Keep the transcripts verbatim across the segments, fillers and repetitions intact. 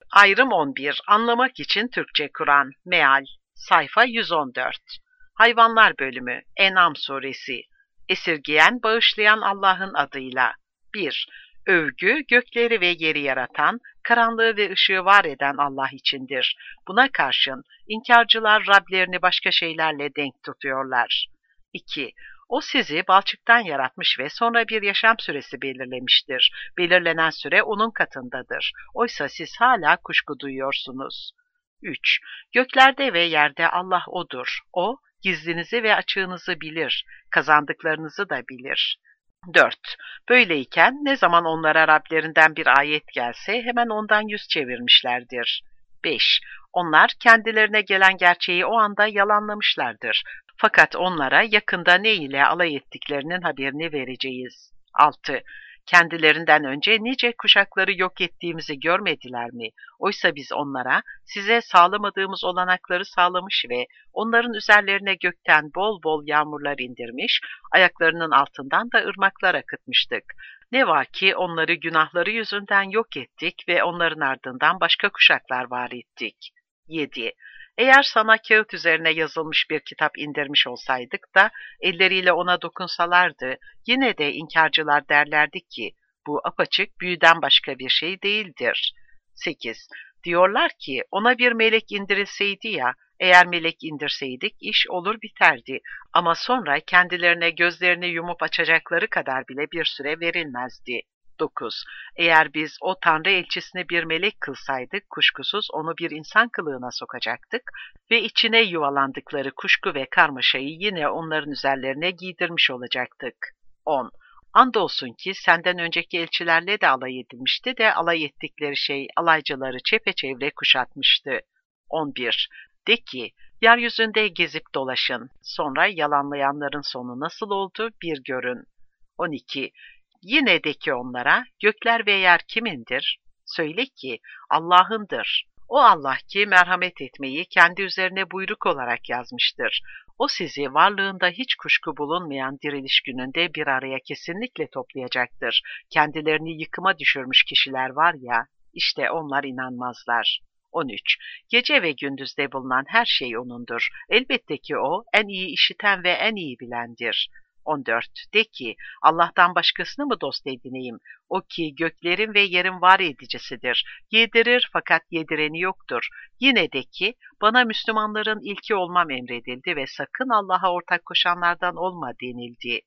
Ayrım on bir. Anlamak için Türkçe Kur'an. Meal. Sayfa yüz on dört. Hayvanlar bölümü. En'am suresi. Esirgeyen, bağışlayan Allah'ın adıyla. bir. Övgü, gökleri ve yeri yaratan, karanlığı ve ışığı var eden Allah içindir. Buna karşın inkarcılar Rablerini başka şeylerle denk tutuyorlar. iki. O sizi balçıktan yaratmış ve sonra bir yaşam süresi belirlemiştir. Belirlenen süre onun katındadır. Oysa siz hala kuşku duyuyorsunuz. üç. Göklerde ve yerde Allah O'dur. O, gizlinizi ve açığınızı bilir, kazandıklarınızı da bilir. dört. Böyleyken ne zaman onlara Rablerinden bir ayet gelse hemen ondan yüz çevirmişlerdir. beş. Onlar kendilerine gelen gerçeği o anda yalanlamışlardır. Fakat onlara yakında ne ile alay ettiklerinin haberini vereceğiz. altı. Kendilerinden önce nice kuşakları yok ettiğimizi görmediler mi? Oysa biz onlara size sağlamadığımız olanakları sağlamış ve onların üzerlerine gökten bol bol yağmurlar indirmiş, ayaklarının altından da ırmaklar akıtmıştık. Ne var ki onları günahları yüzünden yok ettik ve onların ardından başka kuşaklar var ettik. yedi. Eğer sana kağıt üzerine yazılmış bir kitap indirmiş olsaydık da elleriyle ona dokunsalardı, yine de inkarcılar derlerdi ki, bu apaçık büyüden başka bir şey değildir. sekiz. Diyorlar ki, ona bir melek indirilseydi ya, eğer melek indirseydik iş olur biterdi ama sonra kendilerine gözlerini yumup açacakları kadar bile bir süre verilmezdi. dokuz. Eğer biz o Tanrı elçisini bir melek kılsaydık, kuşkusuz onu bir insan kılığına sokacaktık ve içine yuvalandıkları kuşku ve karmaşayı yine onların üzerlerine giydirmiş olacaktık. on. Andolsun ki senden önceki elçilerle de alay edilmişti de alay ettikleri şey alaycıları çepeçevre kuşatmıştı. on bir. De ki, yeryüzünde gezip dolaşın, sonra yalanlayanların sonu nasıl oldu bir görün. on iki. Yine de ki onlara, gökler ve yer kimindir? Söyle ki, Allah'ındır. O Allah ki merhamet etmeyi kendi üzerine buyruk olarak yazmıştır. O sizi varlığında hiç kuşku bulunmayan diriliş gününde bir araya kesinlikle toplayacaktır. Kendilerini yıkıma düşürmüş kişiler var ya, işte onlar inanmazlar. on üç. Gece ve gündüzde bulunan her şey O'nundur. Elbette ki O, en iyi işiten ve en iyi bilendir. on dört. De ki, Allah'tan başkasını mı dost edineyim? O ki göklerin ve yerin var edicisidir. Yedirir fakat yedireni yoktur. Yine de ki, bana Müslümanların ilki olmam emredildi ve sakın Allah'a ortak koşanlardan olma denildi.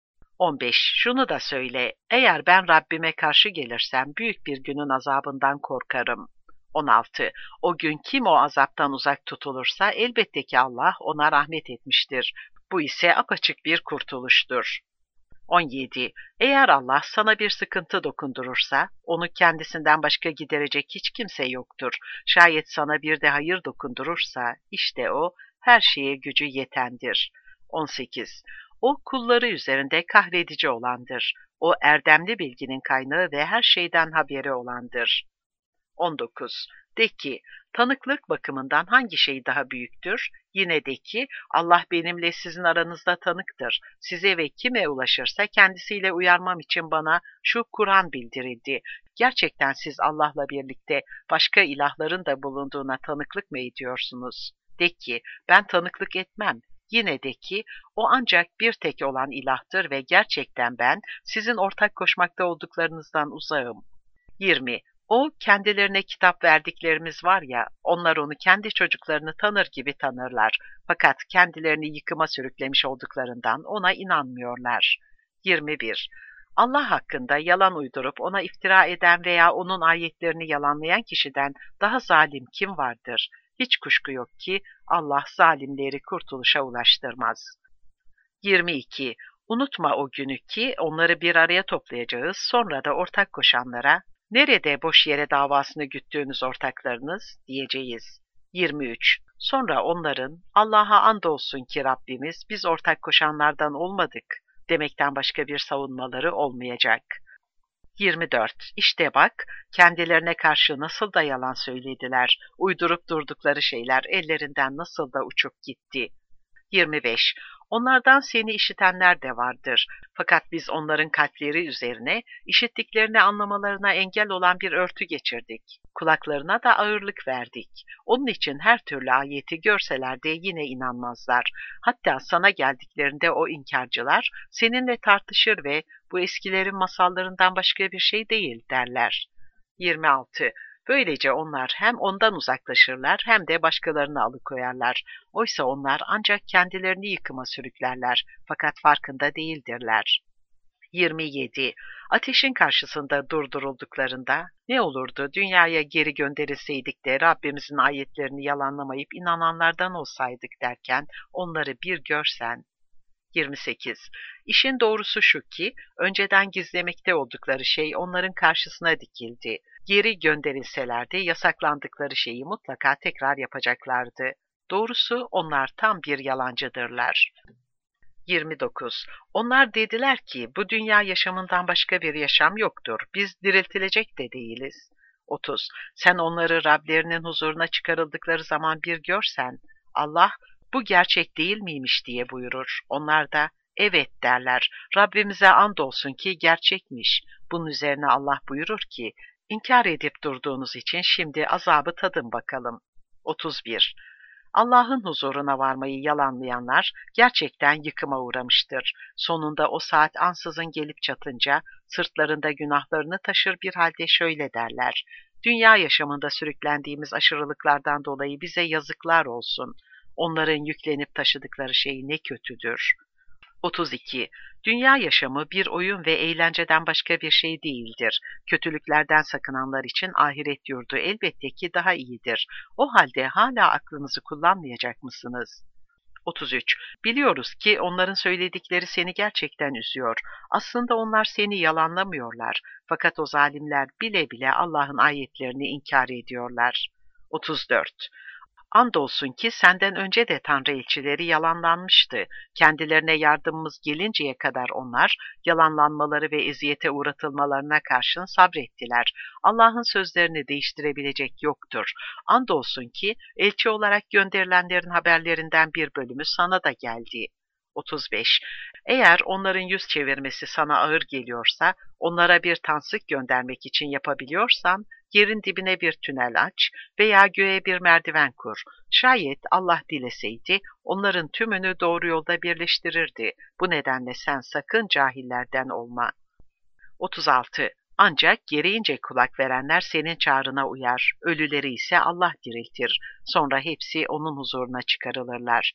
on beş. Şunu da söyle, eğer ben Rabbime karşı gelirsem büyük bir günün azabından korkarım. on altı. O gün kim o azaptan uzak tutulursa elbette ki Allah ona rahmet etmiştir. Bu ise apaçık bir kurtuluştur. on yedi. Eğer Allah sana bir sıkıntı dokundurursa, onu kendisinden başka giderecek hiç kimse yoktur. Şayet sana bir de hayır dokundurursa, işte o her şeye gücü yetendir. on sekiz. O kulları üzerinde kahredici olandır. O erdemli bilginin kaynağı ve her şeyden haberi olandır. on dokuz. De ki, tanıklık bakımından hangi şey daha büyüktür? Yine de ki, Allah benimle sizin aranızda tanıktır. Size ve kime ulaşırsa kendisiyle uyarmam için bana şu Kur'an bildirildi. Gerçekten siz Allah'la birlikte başka ilahların da bulunduğuna tanıklık mı ediyorsunuz? De ki, ben tanıklık etmem. Yine de ki, o ancak bir tek olan ilahtır ve gerçekten ben sizin ortak koşmakta olduklarınızdan uzağım. yirmi. O, kendilerine kitap verdiklerimiz var ya, onlar onu kendi çocuklarını tanır gibi tanırlar. Fakat kendilerini yıkıma sürüklemiş olduklarından ona inanmıyorlar. yirmi bir. Allah hakkında yalan uydurup ona iftira eden veya onun ayetlerini yalanlayan kişiden daha zalim kim vardır? Hiç kuşku yok ki Allah zalimleri kurtuluşa ulaştırmaz. yirmi iki. Unutma o günü ki onları bir araya toplayacağız, sonra da ortak koşanlara, nerede boş yere davasını güttüğünüz ortaklarınız diyeceğiz. yirmi üç. Sonra onların Allah'a andolsun ki Rabbimiz biz ortak koşanlardan olmadık demekten başka bir savunmaları olmayacak. yirmi dört. İşte bak, kendilerine karşı nasıl da yalan söylediler, uydurup durdukları şeyler ellerinden nasıl da uçup gitti. yirmi beş. Onlardan seni işitenler de vardır. Fakat biz onların kalpleri üzerine işittiklerini anlamalarına engel olan bir örtü geçirdik. Kulaklarına da ağırlık verdik. Onun için her türlü ayeti görseler de yine inanmazlar. Hatta sana geldiklerinde o inkarcılar seninle tartışır ve bu eskilerin masallarından başka bir şey değil derler. yirmi altı. Böylece onlar hem ondan uzaklaşırlar hem de başkalarını alıkoyarlar. Oysa onlar ancak kendilerini yıkıma sürüklerler fakat farkında değildirler. yirmi yedi. Ateşin karşısında durdurulduklarında ne olurdu dünyaya geri gönderilseydik de Rabbimizin ayetlerini yalanlamayıp inananlardan olsaydık derken onları bir görsen. yirmi sekiz. İşin doğrusu şu ki, önceden gizlemekte oldukları şey onların karşısına dikildi. Geri gönderilseler de yasaklandıkları şeyi mutlaka tekrar yapacaklardı. Doğrusu onlar tam bir yalancıdırlar. yirmi dokuz. Onlar dediler ki, bu dünya yaşamından başka bir yaşam yoktur. Biz diriltilecek de değiliz. otuz. Sen onları Rablerinin huzuruna çıkarıldıkları zaman bir görsen, Allah, bu gerçek değil miymiş diye buyurur. Onlar da evet derler. Rabbimize andolsun ki gerçekmiş. Bunun üzerine Allah buyurur ki inkar edip durduğunuz için şimdi azabı tadın bakalım. otuz bir. Allah'ın huzuruna varmayı yalanlayanlar gerçekten yıkıma uğramıştır. Sonunda o saat ansızın gelip çatınca sırtlarında günahlarını taşır bir halde şöyle derler. Dünya yaşamında sürüklendiğimiz aşırılıklardan dolayı bize yazıklar olsun. Onların yüklenip taşıdıkları şey ne kötüdür. otuz iki. Dünya yaşamı bir oyun ve eğlenceden başka bir şey değildir. Kötülüklerden sakınanlar için ahiret yurdu elbette ki daha iyidir. O halde hala aklınızı kullanmayacak mısınız? otuz üç. Biliyoruz ki onların söyledikleri seni gerçekten üzüyor. Aslında onlar seni yalanlamıyorlar. Fakat o zalimler bile bile Allah'ın ayetlerini inkar ediyorlar. otuz dört. Andolsun ki senden önce de Tanrı elçileri yalanlanmıştı. Kendilerine yardımımız gelinceye kadar onlar yalanlanmaları ve eziyete uğratılmalarına karşın sabrettiler. Allah'ın sözlerini değiştirebilecek yoktur. Andolsun ki elçi olarak gönderilenlerin haberlerinden bir bölümü sana da geldi. otuz beş. Eğer onların yüz çevirmesi sana ağır geliyorsa, onlara bir tansık göndermek için yapabiliyorsan, yerin dibine bir tünel aç veya göğe bir merdiven kur. Şayet Allah dileseydi, onların tümünü doğru yolda birleştirirdi. Bu nedenle sen sakın cahillerden olma. otuz altı. Ancak gereğince kulak verenler senin çağrına uyar, ölüleri ise Allah diriltir. Sonra hepsi onun huzuruna çıkarılırlar.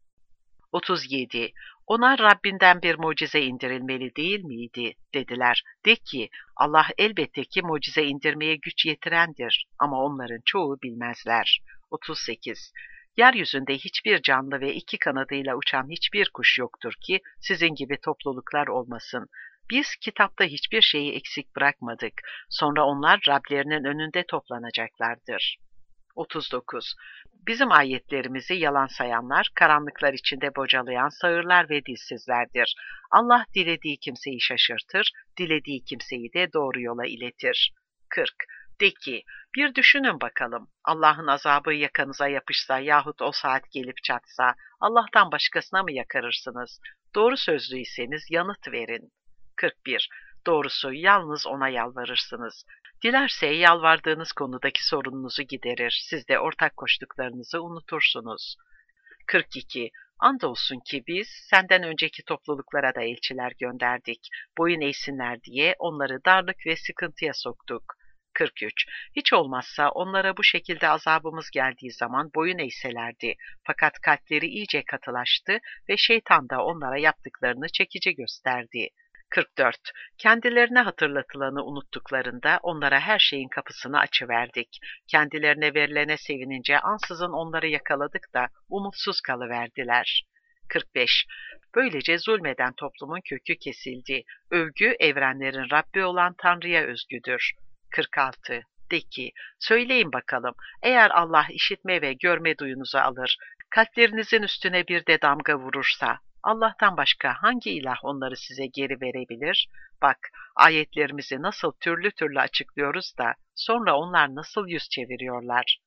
otuz yedi. Ona Rabbinden bir mucize indirilmeli değil miydi? Dediler. De ki, Allah elbette ki mucize indirmeye güç yetirendir ama onların çoğu bilmezler. otuz sekiz. Yeryüzünde hiçbir canlı ve iki kanadıyla uçan hiçbir kuş yoktur ki sizin gibi topluluklar olmasın. Biz kitapta hiçbir şeyi eksik bırakmadık. Sonra onlar Rablerinin önünde toplanacaklardır. otuz dokuz. Bizim ayetlerimizi yalan sayanlar, karanlıklar içinde bocalayan sağırlar ve dilsizlerdir. Allah dilediği kimseyi şaşırtır, dilediği kimseyi de doğru yola iletir. kırk. De ki, bir düşünün bakalım, Allah'ın azabı yakanıza yapışsa yahut o saat gelip çatsa, Allah'tan başkasına mı yakarırsınız? Doğru sözlüyseniz yanıt verin. kırk bir. Doğrusu yalnız ona yalvarırsınız. Dilerse yalvardığınız konudaki sorununuzu giderir, siz de ortak koştuklarınızı unutursunuz. kırk iki. Andolsun ki biz senden önceki topluluklara da elçiler gönderdik. Boyun eğsinler diye onları darlık ve sıkıntıya soktuk. kırk üç. Hiç olmazsa onlara bu şekilde azabımız geldiği zaman boyun eğselerdi. Fakat kalpleri iyice katılaştı ve şeytan da onlara yaptıklarını çekici gösterdi. kırk dört. Kendilerine hatırlatılanı unuttuklarında onlara her şeyin kapısını açıverdik. Kendilerine verilene sevinince ansızın onları yakaladık da umutsuz kalıverdiler. kırk beş. Böylece zulmeden toplumun kökü kesildi. Övgü evrenlerin Rabbi olan Tanrı'ya özgüdür. kırk altı. De ki, söyleyin bakalım, eğer Allah işitme ve görme duyunuzu alır, kalplerinizin üstüne bir de damga vurursa, Allah'tan başka hangi ilah onları size geri verebilir? Bak, ayetlerimizi nasıl türlü türlü açıklıyoruz da sonra onlar nasıl yüz çeviriyorlar.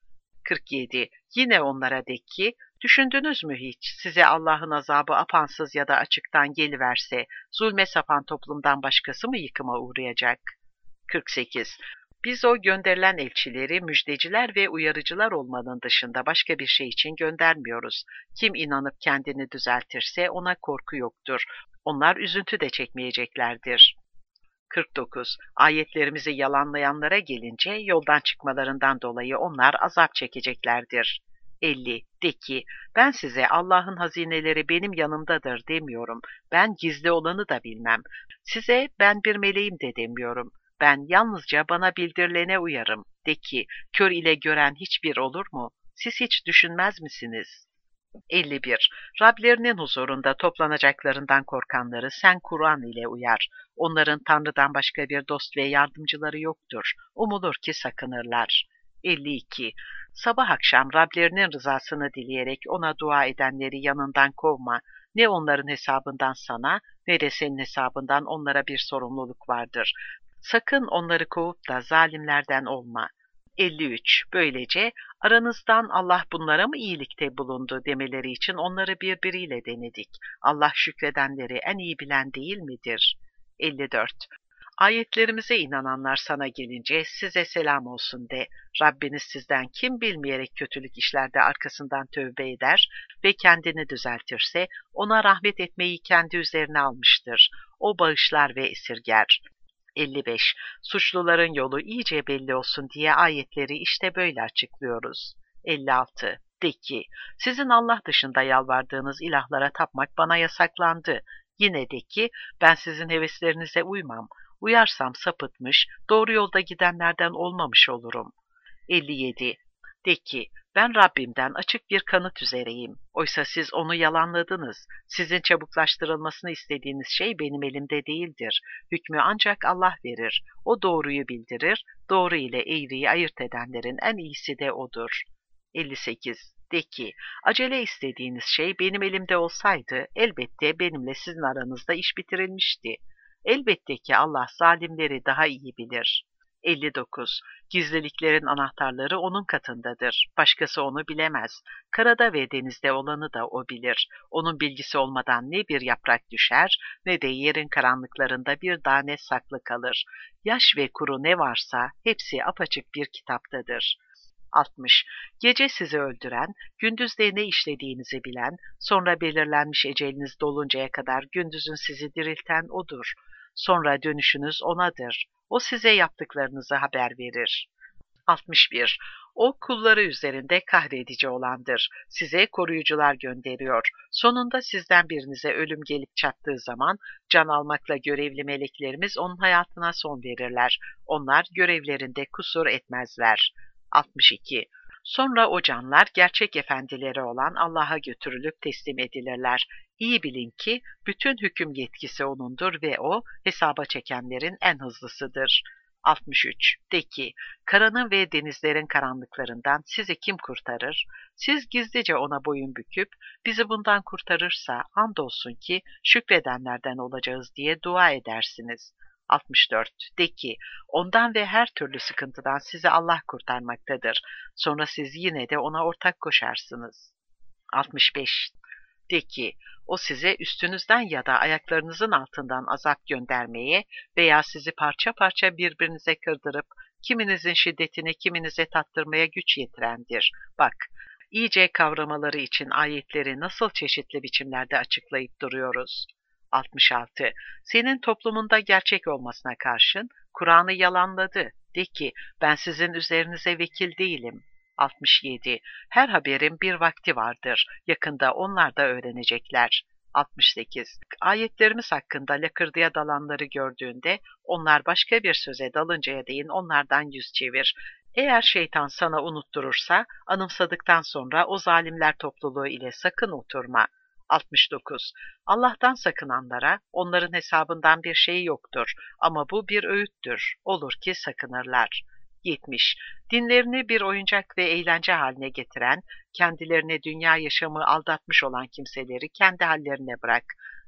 kırk yedi. Yine onlara de ki, düşündünüz mü hiç, size Allah'ın azabı apansız ya da açıktan geliverse, zulme sapan toplumdan başkası mı yıkıma uğrayacak? kırk sekiz. Biz o gönderilen elçileri müjdeciler ve uyarıcılar olmanın dışında başka bir şey için göndermiyoruz. Kim inanıp kendini düzeltirse ona korku yoktur. Onlar üzüntü de çekmeyeceklerdir. kırk dokuz. Ayetlerimizi yalanlayanlara gelince yoldan çıkmalarından dolayı onlar azap çekeceklerdir. elli. De ki, ben size Allah'ın hazineleri benim yanımdadır demiyorum. Ben gizli olanı da bilmem. Size ben bir meleğim de demiyorum. Ben yalnızca bana bildirilene uyarım. De ki, kör ile gören hiçbir olur mu? Siz hiç düşünmez misiniz? elli bir. Rablerinin huzurunda toplanacaklarından korkanları sen Kur'an ile uyar. Onların Tanrı'dan başka bir dost ve yardımcıları yoktur. Umulur ki sakınırlar. elli iki. Sabah akşam Rablerinin rızasını dileyerek ona dua edenleri yanından kovma. Ne onların hesabından sana ne de senin hesabından onlara bir sorumluluk vardır. Sakın onları kovup da zalimlerden olma. elli üç. Böylece aranızdan Allah bunlara mı iyilikte bulundu demeleri için onları birbiriyle denedik. Allah şükredenleri en iyi bilen değil midir? elli dört. Ayetlerimize inananlar sana gelince size selam olsun de. Rabbiniz sizden kim bilmeyerek kötülük işlerde arkasından tövbe eder ve kendini düzeltirse ona rahmet etmeyi kendi üzerine almıştır. O bağışlar ve esirger. elli beş. Suçluların yolu iyice belli olsun diye ayetleri işte böyle açıklıyoruz. elli altı. De ki, sizin Allah dışında yalvardığınız ilahlara tapmak bana yasaklandı. Yine de ki, ben sizin heveslerinize uymam. Uyarsam sapıtmış, doğru yolda gidenlerden olmamış olurum. elli yedi. De ki, ben Rabbimden açık bir kanıt üzereyim. Oysa siz onu yalanladınız. Sizin çabuklaştırılmasını istediğiniz şey benim elimde değildir. Hükmü ancak Allah verir. O doğruyu bildirir, doğru ile eğriyi ayırt edenlerin en iyisi de O'dur. elli sekiz. De ki, acele istediğiniz şey benim elimde olsaydı, elbette benimle sizin aranızda iş bitirilmişti. Elbette ki Allah zalimleri daha iyi bilir. elli dokuz. Gizliliklerin anahtarları onun katındadır. Başkası onu bilemez. Karada ve denizde olanı da o bilir. Onun bilgisi olmadan ne bir yaprak düşer, ne de yerin karanlıklarında bir tane saklı kalır. Yaş ve kuru ne varsa hepsi apaçık bir kitaptadır. altmış. Gece sizi öldüren, gündüzde ne işlediğinizi bilen, sonra belirlenmiş eceliniz doluncaya kadar gündüzün sizi dirilten O'dur. Sonra dönüşünüz O'nadır. O size yaptıklarınızı haber verir. altmış bir. O kulları üzerinde kahredici olandır. Size koruyucular gönderiyor. Sonunda sizden birinize ölüm gelip çattığı zaman can almakla görevli meleklerimiz onun hayatına son verirler. Onlar görevlerinde kusur etmezler. altmış iki. Sonra o canlar gerçek efendileri olan Allah'a götürülüp teslim edilirler. İyi bilin ki bütün hüküm yetkisi O'nundur ve O hesaba çekenlerin en hızlısıdır. altmış üç. De ki, karanın ve denizlerin karanlıklarından sizi kim kurtarır? Siz gizlice ona boyun büküp, bizi bundan kurtarırsa andolsun ki şükredenlerden olacağız diye dua edersiniz. altmış dört. De ki, ondan ve her türlü sıkıntıdan sizi Allah kurtarmaktadır. Sonra siz yine de ona ortak koşarsınız. altmış beş. De ki, o size üstünüzden ya da ayaklarınızın altından azap göndermeye veya sizi parça parça birbirinize kırdırıp kiminizin şiddetini kiminize tattırmaya güç yetirendir. Bak, iyice kavramaları için ayetleri nasıl çeşitli biçimlerde açıklayıp duruyoruz. altmış altı. Senin toplumunda gerçek olmasına karşın Kur'an'ı yalanladı. De ki, ben sizin üzerinize vekil değilim. altmış yedi. Her haberin bir vakti vardır. Yakında onlar da öğrenecekler. altmış sekiz. Ayetlerimiz hakkında lakırdıya dalanları gördüğünde onlar başka bir söze dalıncaya değin onlardan yüz çevir. Eğer şeytan sana unutturursa anımsadıktan sonra o zalimler topluluğu ile sakın oturma. altmış dokuz. Allah'tan sakınanlara onların hesabından bir şey yoktur ama bu bir öğüttür. Olur ki sakınırlar. yetmiş. Dinlerini bir oyuncak ve eğlence haline getiren, kendilerine dünya yaşamı aldatmış olan kimseleri kendi hallerine bırak.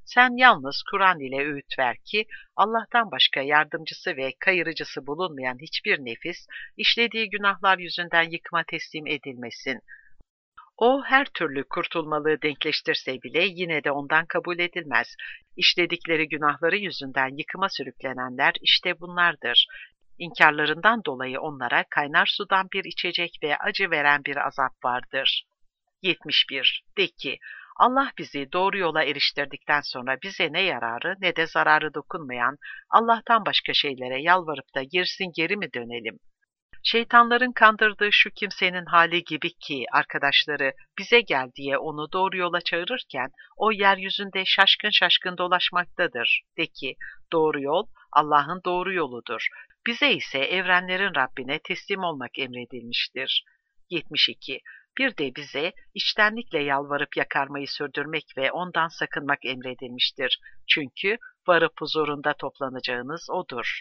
Sen yalnız Kur'an ile öğüt ver ki Allah'tan başka yardımcısı ve kayırıcısı bulunmayan hiçbir nefis işlediği günahlar yüzünden yıkıma teslim edilmesin. O her türlü kurtulmalığı denkleştirse bile yine de ondan kabul edilmez. İşledikleri günahları yüzünden yıkıma sürüklenenler işte bunlardır. İnkarlarından dolayı onlara kaynar sudan bir içecek ve acı veren bir azap vardır. yetmiş bir. De ki, Allah bizi doğru yola eriştirdikten sonra bize ne yararı ne de zararı dokunmayan Allah'tan başka şeylere yalvarıp da girsin geri mi dönelim? Şeytanların kandırdığı şu kimsenin hali gibi ki arkadaşları bize gel diye onu doğru yola çağırırken o yeryüzünde şaşkın şaşkın dolaşmaktadır. De ki doğru yol Allah'ın doğru yoludur. Bize ise evrenlerin Rabbine teslim olmak emredilmiştir. yetmiş iki. Bir de bize içtenlikle yalvarıp yakarmayı sürdürmek ve ondan sakınmak emredilmiştir. Çünkü varıp huzurunda toplanacağınız O'dur.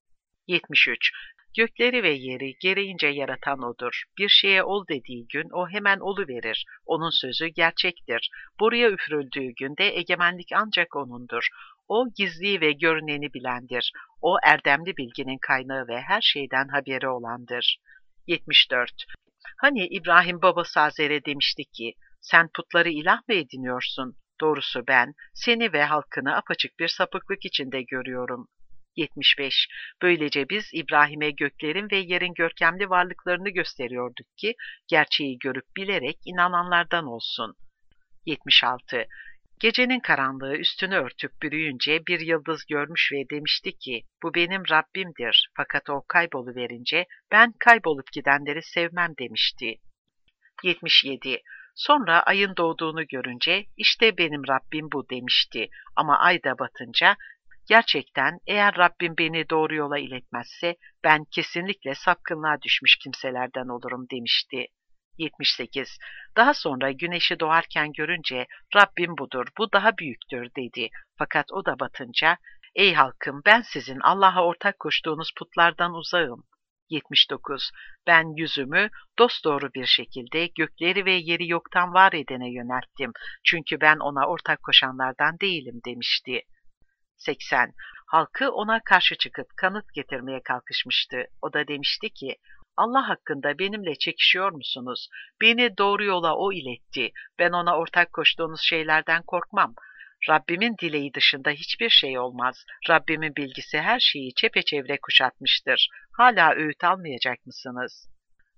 yetmiş üç. Gökleri ve yeri gereğince yaratan O'dur. Bir şeye ol dediği gün O hemen oluverir. O'nun sözü gerçektir. Boruya üfürüldüğü günde egemenlik ancak O'nundur. O gizliyi ve görüneni bilendir. O erdemli bilginin kaynağı ve her şeyden haberi olandır. yetmiş dört. Hani İbrahim babası Azer'e demişti ki, sen putları ilah mı ediniyorsun? Doğrusu ben seni ve halkını apaçık bir sapıklık içinde görüyorum. yetmiş beş. Böylece biz İbrahim'e göklerin ve yerin görkemli varlıklarını gösteriyorduk ki, gerçeği görüp bilerek inananlardan olsun. yetmiş altı. Gecenin karanlığı üstünü örtüp bürüyünce bir yıldız görmüş ve demişti ki, bu benim Rabbimdir. Fakat o kayboluverince ben kaybolup gidenleri sevmem demişti. yetmiş yedi. Sonra ayın doğduğunu görünce, işte benim Rabbim bu demişti. Ama ay da batınca, gerçekten eğer Rabbim beni doğru yola iletmezse, ben kesinlikle sapkınlığa düşmüş kimselerden olurum demişti. yetmiş sekiz. Daha sonra güneşi doğarken görünce Rabbim budur, bu daha büyüktür dedi. Fakat o da batınca, ey halkım ben sizin Allah'a ortak koştuğunuz putlardan uzağım. yetmiş dokuz. Ben yüzümü dosdoğru bir şekilde gökleri ve yeri yoktan var edene yönelttim. Çünkü ben ona ortak koşanlardan değilim demişti. seksen. Halkı ona karşı çıkıp kanıt getirmeye kalkışmıştı. O da demişti ki, Allah hakkında benimle çekişiyor musunuz? Beni doğru yola O iletti. Ben ona ortak koştuğunuz şeylerden korkmam. Rabbimin dileği dışında hiçbir şey olmaz. Rabbimin bilgisi her şeyi çepeçevre kuşatmıştır. Hala öğüt almayacak mısınız?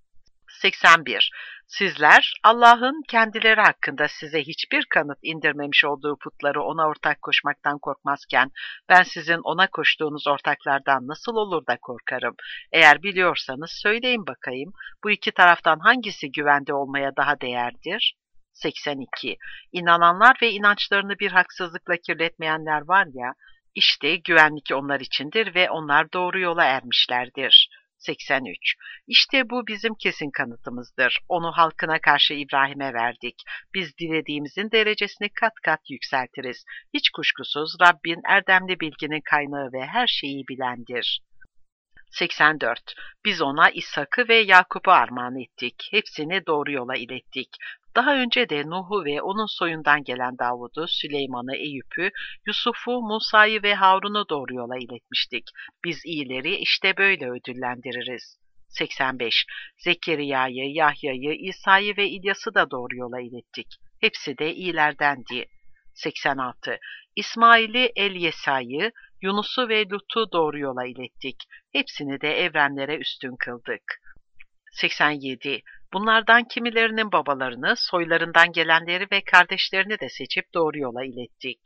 seksen bir. Sizler Allah'ın kendileri hakkında size hiçbir kanıt indirmemiş olduğu putları ona ortak koşmaktan korkmazken ben sizin ona koştuğunuz ortaklardan nasıl olur da korkarım? Eğer biliyorsanız söyleyin bakayım, bu iki taraftan hangisi güvende olmaya daha değerdir? seksen iki. İnananlar ve inançlarını bir haksızlıkla kirletmeyenler var ya, işte güvenlik onlar içindir ve onlar doğru yola ermişlerdir. seksen üç. İşte bu bizim kesin kanıtımızdır. Onu halkına karşı İbrahim'e verdik. Biz dilediğimizin derecesini kat kat yükseltiriz. Hiç kuşkusuz Rabbin erdemli bilginin kaynağı ve her şeyi bilendir. seksen dört. Biz ona İshak'ı ve Yakup'u armağan ettik. Hepsini doğru yola ilettik. Daha önce de Nuh'u ve onun soyundan gelen Davud'u, Süleyman'ı, Eyüp'ü, Yusuf'u, Musa'yı ve Harun'u doğru yola iletmiştik. Biz iyileri işte böyle ödüllendiririz. seksen beş. Zekeriya'yı, Yahya'yı, İsa'yı ve İlyas'ı da doğru yola ilettik. Hepsi de iyilerdendi. seksen altı. İsmail'i, Elyesa'yı, Yunus'u ve Lut'u doğru yola ilettik. Hepsini de evrenlere üstün kıldık. seksen yedi. Bunlardan kimilerinin babalarını, soylarından gelenleri ve kardeşlerini de seçip doğru yola ilettik.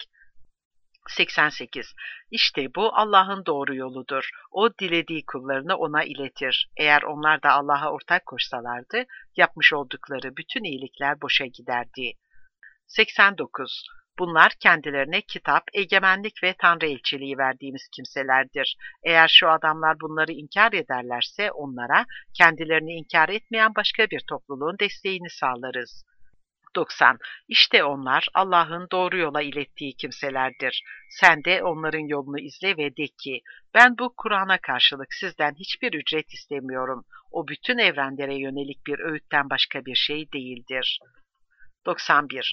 seksen sekiz. İşte bu Allah'ın doğru yoludur. O dilediği kullarını ona iletir. Eğer onlar da Allah'a ortak koşsalardı, yapmış oldukları bütün iyilikler boşa giderdi. seksen dokuz. Bunlar kendilerine kitap, egemenlik ve tanrı elçiliği verdiğimiz kimselerdir. Eğer şu adamlar bunları inkar ederlerse onlara kendilerini inkar etmeyen başka bir topluluğun desteğini sağlarız. doksan. İşte onlar Allah'ın doğru yola ilettiği kimselerdir. Sen de onların yolunu izle ve de ki, ben bu Kur'an'a karşılık sizden hiçbir ücret istemiyorum. O bütün evrenlere yönelik bir öğütten başka bir şey değildir. doksan bir.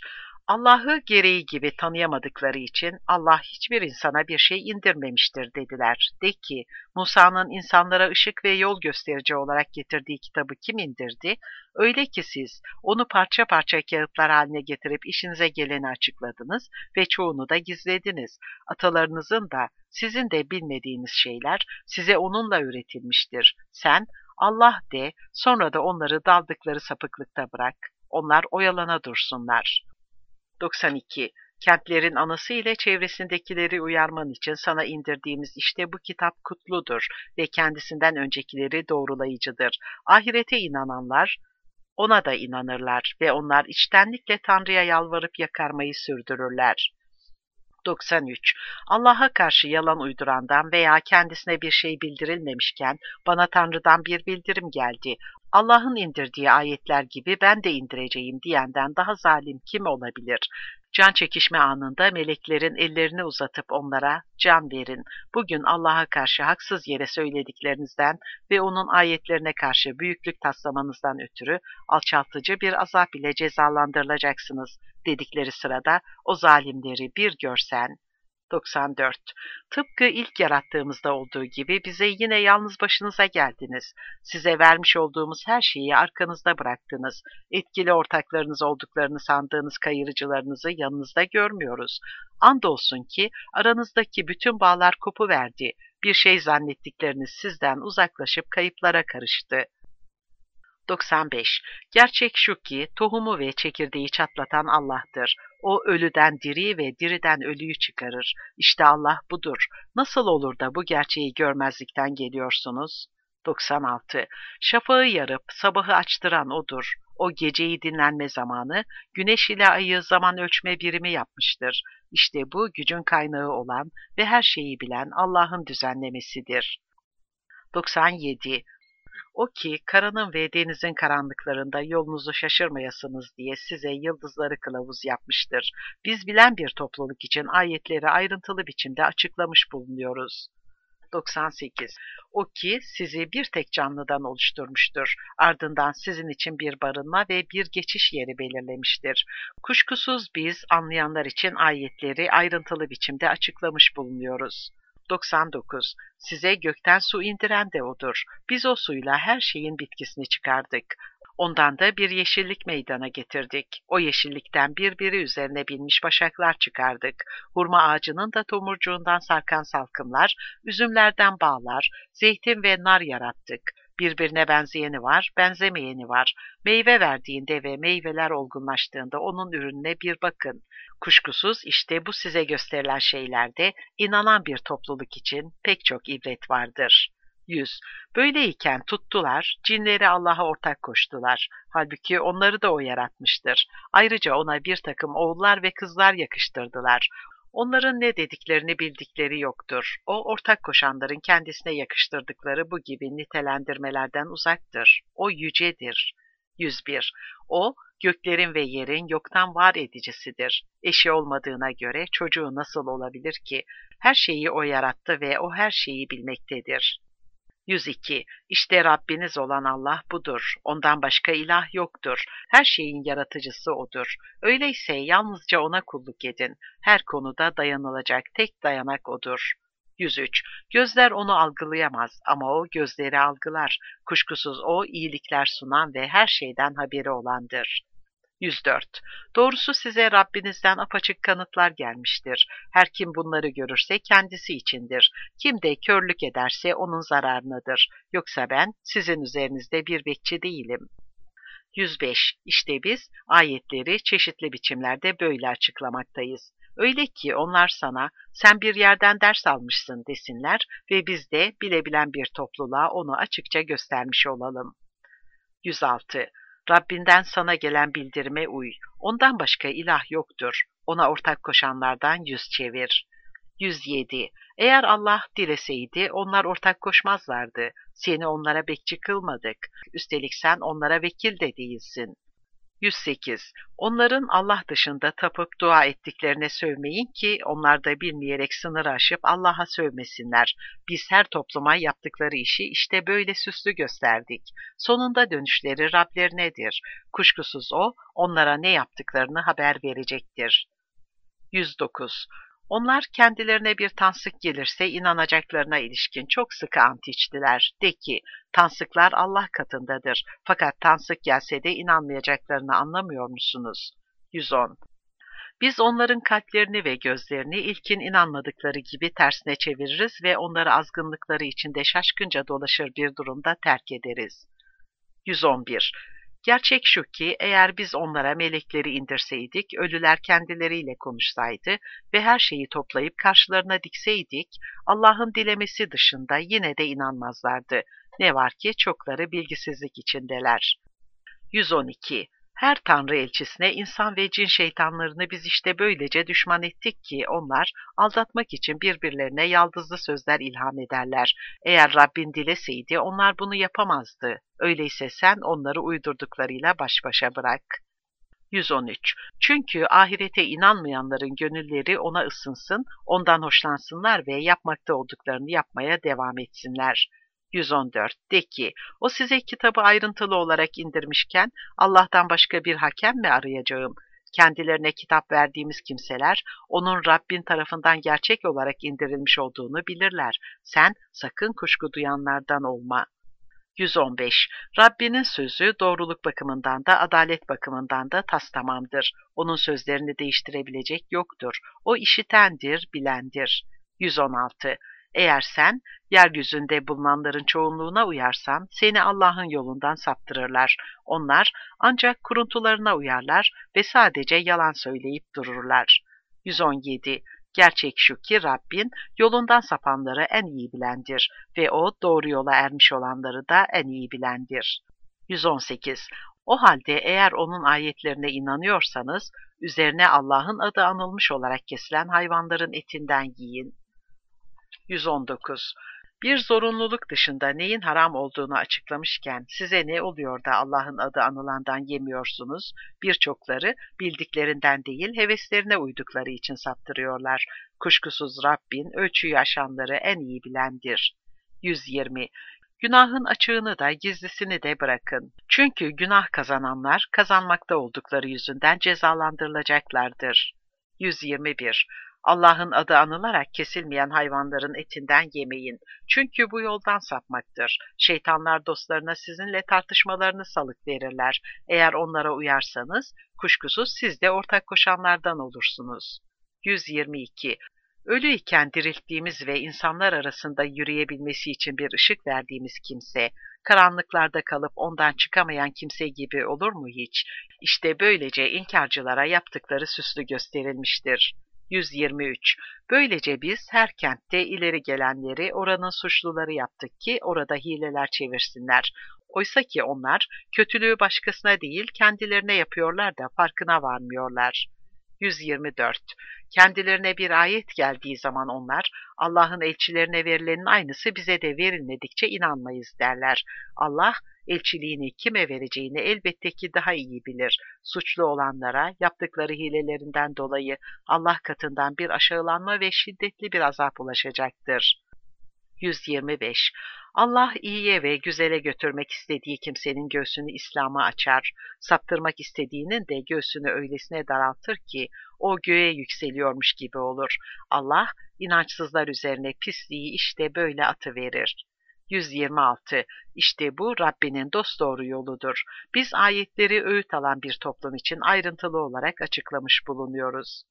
Allah'ı gereği gibi tanıyamadıkları için Allah hiçbir insana bir şey indirmemiştir dediler. De ki, Musa'nın insanlara ışık ve yol gösterici olarak getirdiği kitabı kim indirdi? Öyle ki siz onu parça parça kağıtlar haline getirip işinize geleni açıkladınız ve çoğunu da gizlediniz. Atalarınızın da sizin de bilmediğiniz şeyler size onunla öğretilmiştir. Sen Allah de, sonra da onları daldıkları sapıklıkta bırak. Onlar oyalana dursunlar. doksan iki. Kentlerin anası ile çevresindekileri uyarman için sana indirdiğimiz işte bu kitap kutludur ve kendisinden öncekileri doğrulayıcıdır. Ahirete inananlar ona da inanırlar ve onlar içtenlikle Tanrı'ya yalvarıp yakarmayı sürdürürler. doksan üç. Allah'a karşı yalan uydurandan veya kendisine bir şey bildirilmemişken bana Tanrı'dan bir bildirim geldi. Allah'ın indirdiği ayetler gibi ben de indireceğim diyenden daha zalim kim olabilir? Can çekişme anında meleklerin ellerini uzatıp onlara can verin. Bugün Allah'a karşı haksız yere söylediklerinizden ve onun ayetlerine karşı büyüklük taslamanızdan ötürü alçaltıcı bir azap ile cezalandırılacaksınız dedikleri sırada o zalimleri bir görsen. doksan dört. Tıpkı ilk yarattığımızda olduğu gibi bize yine yalnız başınıza geldiniz. Size vermiş olduğumuz her şeyi arkanızda bıraktınız. Etkili ortaklarınız olduklarını sandığınız kayırıcılarınızı yanınızda görmüyoruz. Andolsun ki aranızdaki bütün bağlar kopuverdi. Bir şey zannettikleriniz sizden uzaklaşıp kayıplara karıştı. doksan beş. Gerçek şu ki tohumu ve çekirdeği çatlatan Allah'tır. O ölüden diri ve diriden ölüyü çıkarır. İşte Allah budur. Nasıl olur da bu gerçeği görmezlikten geliyorsunuz? doksan altı. Şafağı yarıp sabahı açtıran O'dur. O geceyi dinlenme zamanı, güneş ile ayı zaman ölçme birimi yapmıştır. İşte bu gücün kaynağı olan ve her şeyi bilen Allah'ın düzenlemesidir. doksan yedi. O ki karanın ve denizin karanlıklarında yolunuzu şaşırmayasınız diye size yıldızları kılavuz yapmıştır. Biz bilen bir topluluk için ayetleri ayrıntılı biçimde açıklamış bulunuyoruz. doksan sekiz. O ki sizi bir tek canlıdan oluşturmuştur. Ardından sizin için bir barınma ve bir geçiş yeri belirlemiştir. Kuşkusuz biz anlayanlar için ayetleri ayrıntılı biçimde açıklamış bulunuyoruz. doksan dokuz. Size gökten su indiren de O'dur. Biz o suyla her şeyin bitkisini çıkardık. Ondan da bir yeşillik meydana getirdik. O yeşillikten birbiri üzerine binmiş başaklar çıkardık. Hurma ağacının da tomurcuğundan sarkan salkımlar, üzümlerden bağlar, zeytin ve nar yarattık. Birbirine benzeyeni var, benzemeyeni var. Meyve verdiğinde ve meyveler olgunlaştığında onun ürününe bir bakın. Kuşkusuz işte bu size gösterilen şeylerde inanan bir topluluk için pek çok ibret vardır. yüz. Böyleyken tuttular, cinleri Allah'a ortak koştular. Halbuki onları da O yaratmıştır. Ayrıca ona bir takım oğullar ve kızlar yakıştırdılar. Onların ne dediklerini bildikleri yoktur. O ortak koşanların kendisine yakıştırdıkları bu gibi nitelendirmelerden uzaktır. O yücedir. yüz bir. O, göklerin ve yerin yoktan var edicisidir. Eşi olmadığına göre çocuğu nasıl olabilir ki? Her şeyi O yarattı ve O her şeyi bilmektedir. yüz iki. İşte Rabbiniz olan Allah budur. Ondan başka ilah yoktur. Her şeyin yaratıcısı O'dur. Öyleyse yalnızca O'na kulluk edin. Her konuda dayanılacak tek dayanak O'dur. yüz üç. Gözler O'nu algılayamaz ama O gözleri algılar. Kuşkusuz O iyilikler sunan ve her şeyden haberi olandır. yüz dört. Doğrusu size Rabbinizden apaçık kanıtlar gelmiştir. Her kim bunları görürse kendisi içindir. Kim de körlük ederse onun zararınadır. Yoksa ben sizin üzerinizde bir bekçi değilim. yüz beş. İşte biz ayetleri çeşitli biçimlerde böyle açıklamaktayız. Öyle ki onlar sana sen bir yerden ders almışsın desinler ve biz de bilebilen bir topluluğa onu açıkça göstermiş olalım. yüz altı. Rabbinden sana gelen bildirime uy. Ondan başka ilah yoktur. Ona ortak koşanlardan yüz çevir. yüz yedi. Eğer Allah dileseydi onlar ortak koşmazlardı. Seni onlara bekçi kılmadık. Üstelik sen onlara vekil de değilsin. yüz sekiz. Onların Allah dışında tapıp dua ettiklerine sövmeyin ki onlar da bilmeyerek sınırı aşıp Allah'a sövmesinler. Biz her topluma yaptıkları işi işte böyle süslü gösterdik. Sonunda dönüşleri Rablerinedir. Kuşkusuz O, onlara ne yaptıklarını haber verecektir. yüz dokuz. Onlar kendilerine bir tansık gelirse inanacaklarına ilişkin çok sıkı ant içtiler. De ki, tansıklar Allah katındadır. Fakat tansık gelse de inanmayacaklarını anlamıyor musunuz? yüz on. Biz onların kalplerini ve gözlerini ilkin inanmadıkları gibi tersine çeviririz ve onları azgınlıkları içinde şaşkınca dolaşır bir durumda terk ederiz. yüz on bir. Gerçek şu ki eğer biz onlara melekleri indirseydik, ölüler kendileriyle konuşsaydı ve her şeyi toplayıp karşılarına dikseydik, Allah'ın dilemesi dışında yine de inanmazlardı. Ne var ki çokları bilgisizlik içindeler. yüz on iki. Her tanrı elçisine insan ve cin şeytanlarını biz işte böylece düşman ettik ki onlar aldatmak için birbirlerine yaldızlı sözler ilham ederler. Eğer Rabbin dileseydi onlar bunu yapamazdı. Öyleyse sen onları uydurduklarıyla baş başa bırak. yüz on üç. Çünkü ahirete inanmayanların gönülleri ona ısınsın, ondan hoşlansınlar ve yapmakta olduklarını yapmaya devam etsinler. yüz on dört. De ki, o size kitabı ayrıntılı olarak indirmişken Allah'tan başka bir hakem mi arayacağım? Kendilerine kitap verdiğimiz kimseler onun Rabbin tarafından gerçek olarak indirilmiş olduğunu bilirler. Sen sakın kuşku duyanlardan olma. yüz on beş. Rabbinin sözü doğruluk bakımından da adalet bakımından da tastamamdır. Onun sözlerini değiştirebilecek yoktur. O işitendir, bilendir. yüz on altı. Eğer sen yeryüzünde bulunanların çoğunluğuna uyarsan seni Allah'ın yolundan saptırırlar. Onlar ancak kuruntularına uyarlar ve sadece yalan söyleyip dururlar. yüz on yedi. Gerçek şu ki Rabbin yolundan sapanları en iyi bilendir ve O doğru yola ermiş olanları da en iyi bilendir. yüz on sekiz. O halde eğer O'nun ayetlerine inanıyorsanız üzerine Allah'ın adı anılmış olarak kesilen hayvanların etinden yiyin. yüz on dokuz. Bir zorunluluk dışında neyin haram olduğunu açıklamışken size ne oluyor da Allah'ın adı anılandan yemiyorsunuz? Birçokları bildiklerinden değil heveslerine uydukları için saptırıyorlar. Kuşkusuz Rabbin ölçüyü aşanları en iyi bilendir. yüz yirmi. Günahın açığını da gizlisini de bırakın. Çünkü günah kazananlar kazanmakta oldukları yüzünden cezalandırılacaklardır. yüz yirmi bir. Allah'ın adı anılarak kesilmeyen hayvanların etinden yemeyin. Çünkü bu yoldan sapmaktır. Şeytanlar dostlarına sizinle tartışmalarını salık verirler. Eğer onlara uyarsanız, kuşkusuz siz de ortak koşanlardan olursunuz. yüz yirmi iki. Ölü iken dirilttiğimiz ve insanlar arasında yürüyebilmesi için bir ışık verdiğimiz kimse, karanlıklarda kalıp ondan çıkamayan kimse gibi olur mu hiç? İşte böylece inkarcılara yaptıkları süslü gösterilmiştir. yüz yirmi üç. Böylece biz her kentte ileri gelenleri oranın suçluları yaptık ki orada hileler çevirsinler. Oysa ki onlar kötülüğü başkasına değil kendilerine yapıyorlar da farkına varmıyorlar. yüz yirmi dört. Kendilerine bir ayet geldiği zaman onlar, Allah'ın elçilerine verilenin aynısı bize de verilmedikçe inanmayız derler. Allah, elçiliğini kime vereceğini elbette ki daha iyi bilir. Suçlu olanlara yaptıkları hilelerinden dolayı Allah katından bir aşağılanma ve şiddetli bir azap ulaşacaktır. yüz yirmi beş. Allah iyiye ve güzele götürmek istediği kimsenin göğsünü İslam'a açar. Saptırmak istediğinin de göğsünü öylesine daraltır ki o göğe yükseliyormuş gibi olur. Allah inançsızlar üzerine pisliği işte böyle atıverir. yüz yirmi altı. İşte bu Rabbinin dosdoğru yoludur. Biz ayetleri öğüt alan bir toplum için ayrıntılı olarak açıklamış bulunuyoruz.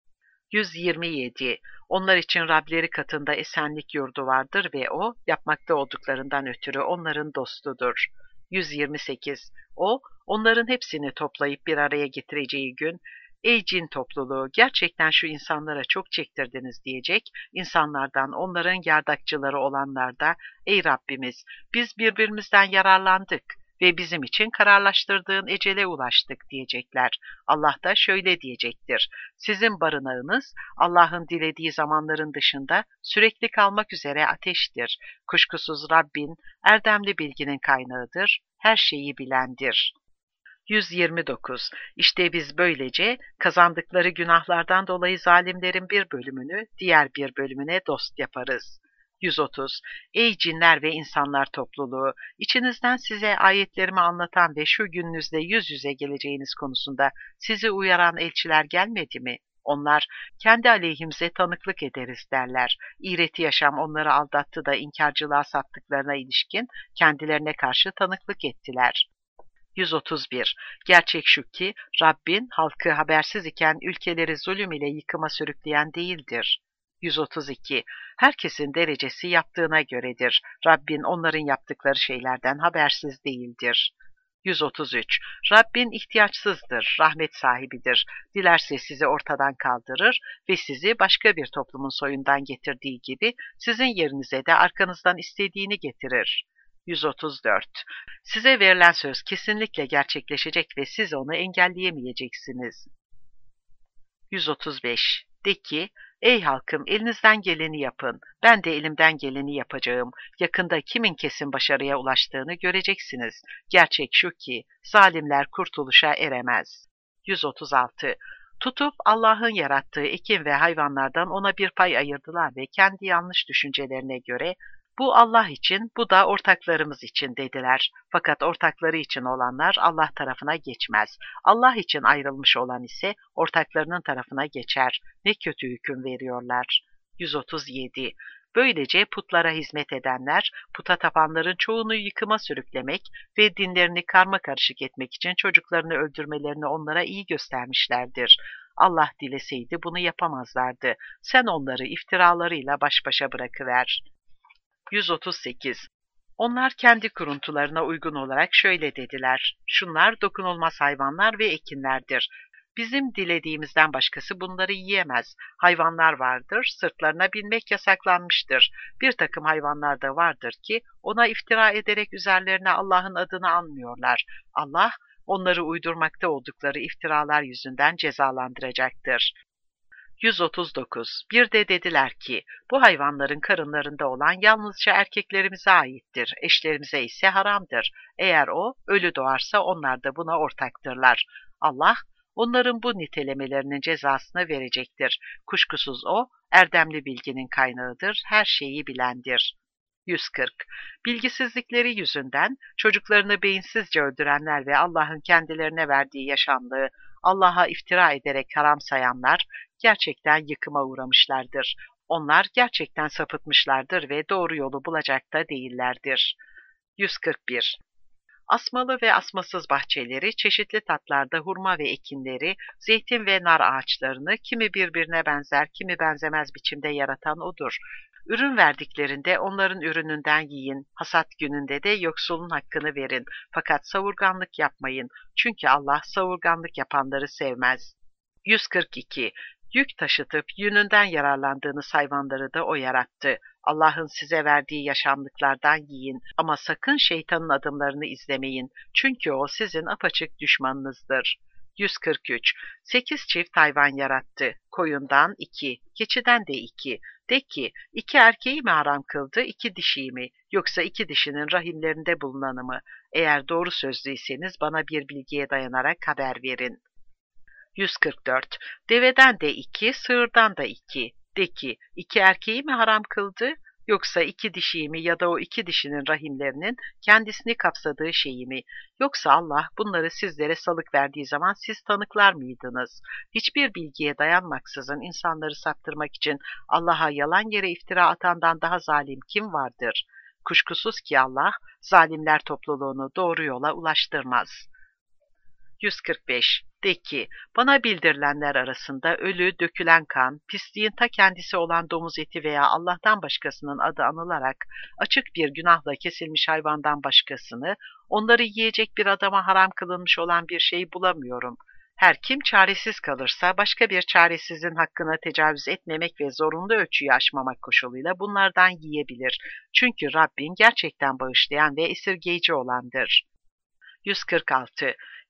yüz yirmi yedi. Onlar için Rableri katında esenlik yurdu vardır ve O, yapmakta olduklarından ötürü onların dostudur. yüz yirmi sekiz. O, onların hepsini toplayıp bir araya getireceği gün, ''Ey cin topluluğu, gerçekten şu insanlara çok çektirdiniz.'' diyecek. İnsanlardan, onların yardakçıları olanlar da, ''Ey Rabbimiz, biz birbirimizden yararlandık ve bizim için kararlaştırdığın ecele ulaştık.'' diyecekler. Allah da şöyle diyecektir: sizin barınağınız Allah'ın dilediği zamanların dışında sürekli kalmak üzere ateştir. Kuşkusuz Rabbin erdemli bilginin kaynağıdır, her şeyi bilendir. yüz yirmi dokuz. İşte biz böylece kazandıkları günahlardan dolayı zalimlerin bir bölümünü diğer bir bölümüne dost yaparız. yüz otuz. Ey cinler ve insanlar topluluğu! İçinizden size ayetlerimi anlatan ve şu gününüzde yüz yüze geleceğiniz konusunda sizi uyaran elçiler gelmedi mi? Onlar, kendi aleyhimize tanıklık ederiz derler. İğreti yaşam onları aldattı da inkarcılığa saptıklarına ilişkin kendilerine karşı tanıklık ettiler. yüz otuz bir. Gerçek şu ki Rabbin halkı habersiz iken ülkeleri zulüm ile yıkıma sürükleyen değildir. yüz otuz iki. Herkesin derecesi yaptığına göredir. Rabbin onların yaptıkları şeylerden habersiz değildir. yüz otuz üç. Rabbin ihtiyaçsızdır, rahmet sahibidir. Dilerse sizi ortadan kaldırır ve sizi başka bir toplumun soyundan getirdiği gibi sizin yerinize de arkanızdan istediğini getirir. yüz otuz dört. Size verilen söz kesinlikle gerçekleşecek ve siz onu engelleyemeyeceksiniz. yüz otuz beş. De ki, ey halkım elinizden geleni yapın, ben de elimden geleni yapacağım. Yakında kimin kesin başarıya ulaştığını göreceksiniz. Gerçek şu ki, zalimler kurtuluşa eremez. yüz otuz altı. Tutup Allah'ın yarattığı ekin ve hayvanlardan ona bir pay ayırdılar ve kendi yanlış düşüncelerine göre, bu Allah için, bu da ortaklarımız için dediler. Fakat ortakları için olanlar Allah tarafına geçmez. Allah için ayrılmış olan ise ortaklarının tarafına geçer. Ne kötü hüküm veriyorlar. yüz otuz yedi. Böylece putlara hizmet edenler, puta tapanların çoğunu yıkıma sürüklemek ve dinlerini karmakarışık etmek için çocuklarını öldürmelerini onlara iyi göstermişlerdir. Allah dileseydi bunu yapamazlardı. Sen onları iftiralarıyla baş başa bırakıver. yüz otuz sekiz. Onlar kendi kuruntularına uygun olarak şöyle dediler. Şunlar dokunulmaz hayvanlar ve ekinlerdir. Bizim dilediğimizden başkası bunları yiyemez. Hayvanlar vardır, sırtlarına binmek yasaklanmıştır. Bir takım hayvanlar da vardır ki ona iftira ederek üzerlerine Allah'ın adını anmıyorlar. Allah onları uydurmakta oldukları iftiralar yüzünden cezalandıracaktır. yüz otuz dokuz. Bir de dediler ki, bu hayvanların karınlarında olan yalnızca erkeklerimize aittir, eşlerimize ise haramdır. Eğer o ölü doğarsa onlar da buna ortaktırlar. Allah, onların bu nitelemelerinin cezasını verecektir. Kuşkusuz o, erdemli bilginin kaynağıdır, her şeyi bilendir. yüz kırk. Bilgisizlikleri yüzünden çocuklarını beyinsizce öldürenler ve Allah'ın kendilerine verdiği yaşamlığı Allah'a iftira ederek haram sayanlar gerçekten yıkıma uğramışlardır. Onlar gerçekten sapıtmışlardır ve doğru yolu bulacak da değillerdir. yüz kırk bir. Asmalı ve asmasız bahçeleri, çeşitli tatlarda hurma ve ekinleri, zeytin ve nar ağaçlarını kimi birbirine benzer, kimi benzemez biçimde yaratan O'dur. Ürün verdiklerinde onların ürününden yiyin, hasat gününde de yoksulun hakkını verin. Fakat savurganlık yapmayın, çünkü Allah savurganlık yapanları sevmez. yüz kırk iki. Yük taşıtıp yününden yararlandığınız hayvanları da O yarattı. Allah'ın size verdiği yaşamlıklardan yiyin ama sakın şeytanın adımlarını izlemeyin. Çünkü o sizin apaçık düşmanınızdır. yüz kırk üç. Sekiz çift hayvan yarattı. Koyundan iki, keçiden de iki. De ki, iki erkeği mi haram kıldı, iki dişiyi mi, yoksa iki dişinin rahimlerinde bulunanı mı? Eğer doğru sözlüyseniz bana bir bilgiye dayanarak haber verin. yüz kırk dört. Deveden de iki, sığırdan da iki. De ki, iki erkeği mi haram kıldı, yoksa iki dişiyi mi ya da o iki dişinin rahimlerinin kendisini kapsadığı şeyi mi? Yoksa Allah bunları sizlere salık verdiği zaman siz tanıklar mıydınız? Hiçbir bilgiye dayanmaksızın insanları saptırmak için Allah'a yalan yere iftira atandan daha zalim kim vardır? Kuşkusuz ki Allah, zalimler topluluğunu doğru yola ulaştırmaz. yüz kırk beş. De ki, bana bildirilenler arasında ölü, dökülen kan, pisliğin ta kendisi olan domuz eti veya Allah'tan başkasının adı anılarak açık bir günahla kesilmiş hayvandan başkasını, onları yiyecek bir adama haram kılınmış olan bir şey bulamıyorum. Her kim çaresiz kalırsa başka bir çaresizin hakkına tecavüz etmemek ve zorunlu ölçüyü aşmamak koşuluyla bunlardan yiyebilir. Çünkü Rabbin gerçekten bağışlayan ve esirgeyici olandır. yüz kırk altı.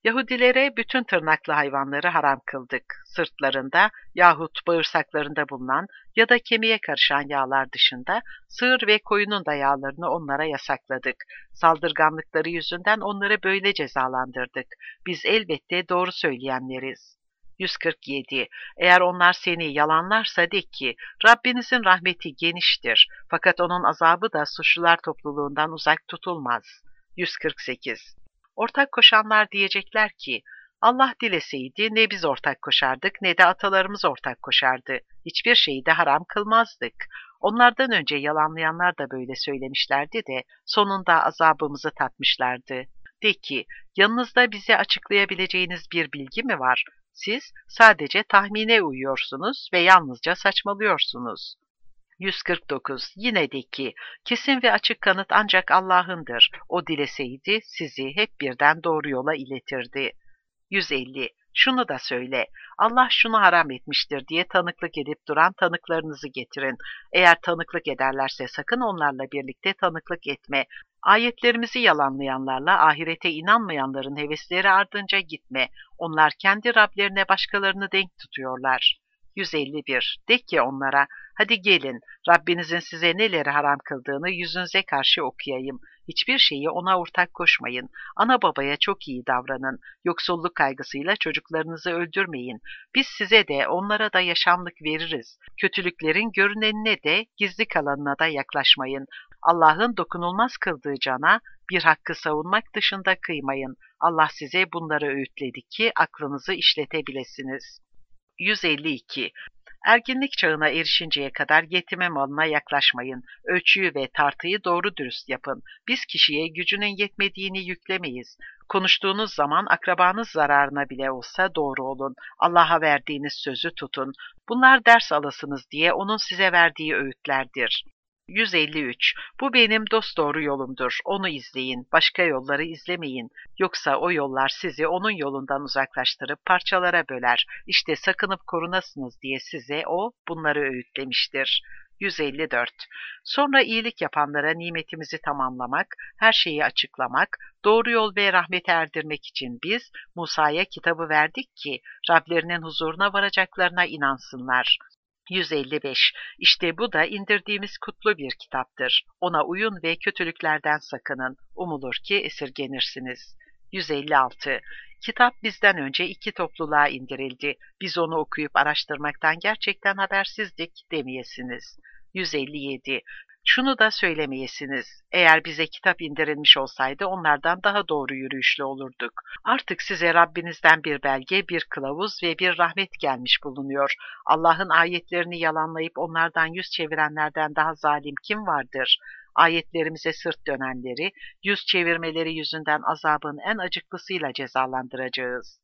Yahudilere bütün tırnaklı hayvanları haram kıldık. Sırtlarında yahut bağırsaklarında bulunan ya da kemiğe karışan yağlar dışında sığır ve koyunun da yağlarını onlara yasakladık. Saldırganlıkları yüzünden onları böyle cezalandırdık. Biz elbette doğru söyleyenleriz. yüz kırk yedi. Eğer onlar seni yalanlarsa de ki, Rabbinizin rahmeti geniştir. Fakat onun azabı da suçlular topluluğundan uzak tutulmaz. yüz kırk sekiz. Ortak koşanlar diyecekler ki, Allah dileseydi ne biz ortak koşardık ne de atalarımız ortak koşardı. Hiçbir şeyi de haram kılmazdık. Onlardan önce yalanlayanlar da böyle söylemişlerdi de sonunda azabımızı tatmışlardı. De ki, yanınızda bize açıklayabileceğiniz bir bilgi mi var? Siz sadece tahmine uyuyorsunuz ve yalnızca saçmalıyorsunuz. yüz kırk dokuz. Yine de ki, kesin ve açık kanıt ancak Allah'ındır. O dileseydi sizi hep birden doğru yola iletirdi. yüz elli. Şunu da söyle, Allah şunu haram etmiştir diye tanıklık edip duran tanıklarınızı getirin. Eğer tanıklık ederlerse sakın onlarla birlikte tanıklık etme. Ayetlerimizi yalanlayanlarla ahirete inanmayanların hevesleri ardınca gitme. Onlar kendi Rablerine başkalarını denk tutuyorlar. yüz elli bir. De ki onlara, hadi gelin, Rabbinizin size neleri haram kıldığını yüzünüze karşı okuyayım. Hiçbir şeyi ona ortak koşmayın. Ana babaya çok iyi davranın. Yoksulluk kaygısıyla çocuklarınızı öldürmeyin. Biz size de onlara da yaşamlık veririz. Kötülüklerin görünenine de gizli kalanına da yaklaşmayın. Allah'ın dokunulmaz kıldığı cana bir hakkı savunmak dışında kıymayın. Allah size bunları öğütledi ki aklınızı işletebilesiniz. yüz elli iki. Erginlik çağına erişinceye kadar yetime malına yaklaşmayın. Ölçüyü ve tartıyı doğru dürüst yapın. Biz kişiye gücünün yetmediğini yüklemeyiz. Konuştuğunuz zaman akrabanız zararına bile olsa doğru olun. Allah'a verdiğiniz sözü tutun. Bunlar ders alasınız diye onun size verdiği öğütlerdir. yüz elli üç. Bu benim dosdoğru yolumdur. Onu izleyin. Başka yolları izlemeyin. Yoksa o yollar sizi onun yolundan uzaklaştırıp parçalara böler. İşte sakınıp korunasınız diye size o bunları öğütlemiştir. yüz elli dört. Sonra iyilik yapanlara nimetimizi tamamlamak, her şeyi açıklamak, doğru yol ve rahmete erdirmek için biz Musa'ya kitabı verdik ki Rablerinin huzuruna varacaklarına inansınlar. yüz elli beş. İşte bu da indirdiğimiz kutlu bir kitaptır. Ona uyun ve kötülüklerden sakının. Umulur ki esirgenirsiniz. yüz elli altı. Kitap bizden önce iki topluluğa indirildi. Biz onu okuyup araştırmaktan gerçekten habersizdik demeyesiniz. yüz elli yedi. Şunu da söylemeyesiniz. Eğer bize kitap indirilmiş olsaydı onlardan daha doğru yürüyüşlü olurduk. Artık size Rabbinizden bir belge, bir kılavuz ve bir rahmet gelmiş bulunuyor. Allah'ın ayetlerini yalanlayıp onlardan yüz çevirenlerden daha zalim kim vardır? Ayetlerimize sırt dönenleri, yüz çevirmeleri yüzünden azabın en acıklısıyla cezalandıracağız.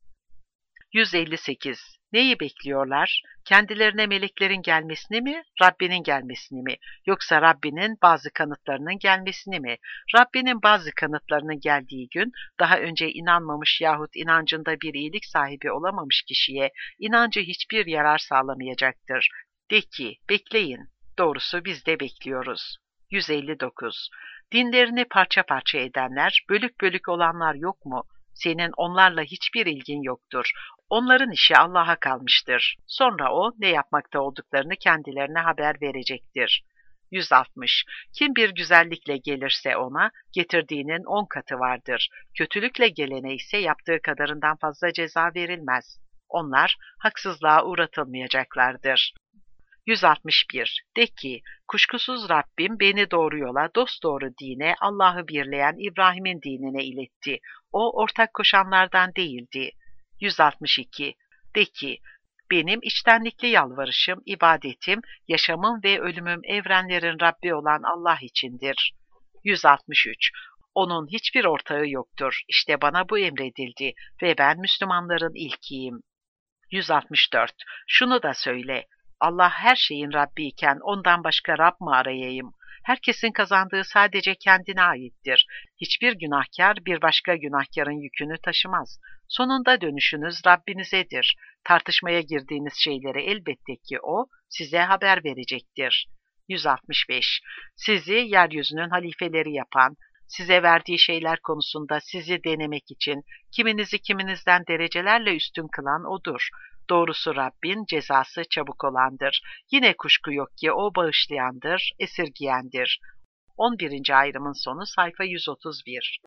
yüz elli sekiz. Neyi bekliyorlar? Kendilerine meleklerin gelmesini mi, Rabbinin gelmesini mi? Yoksa Rabbinin bazı kanıtlarının gelmesini mi? Rabbinin bazı kanıtlarının geldiği gün, daha önce inanmamış yahut inancında bir iyilik sahibi olamamış kişiye inancı hiçbir yarar sağlamayacaktır. De ki, bekleyin. Doğrusu biz de bekliyoruz. yüz elli dokuz. Dinlerini parça parça edenler, bölük bölük olanlar yok mu? Senin onlarla hiçbir ilgin yoktur. Onların işi Allah'a kalmıştır. Sonra o ne yapmakta olduklarını kendilerine haber verecektir. yüz altmış. Kim bir güzellikle gelirse ona, getirdiğinin on katı vardır. Kötülükle gelene ise yaptığı kadarından fazla ceza verilmez. Onlar haksızlığa uğratılmayacaklardır. yüz altmış bir. De ki, kuşkusuz Rabbim beni doğru yola, dosdoğru dine, Allah'ı birleyen İbrahim'in dinine iletti. O ortak koşanlardan değildi. yüz altmış iki. De ki, benim içtenlikli yalvarışım, ibadetim, yaşamım ve ölümüm evrenlerin Rabbi olan Allah içindir. yüz altmış üç. Onun hiçbir ortağı yoktur. İşte bana bu emredildi ve ben Müslümanların ilkiyim. yüz altmış dört. Şunu da söyle. Allah her şeyin Rabbi iken ondan başka Rab mı arayayım? Herkesin kazandığı sadece kendine aittir. Hiçbir günahkar bir başka günahkarın yükünü taşımaz. Sonunda dönüşünüz Rabbinizedir. Tartışmaya girdiğiniz şeyleri elbette ki O size haber verecektir. yüz altmış beş. Sizi yeryüzünün halifeleri yapan, Size verdiği şeyler konusunda sizi denemek için kiminizi kiminizden derecelerle üstün kılan O'dur. Doğrusu Rabbin cezası çabuk olandır. Yine kuşku yok ki O bağışlayandır, esirgiyendir. on birinci ayrımın sonu sayfa yüz otuz bir.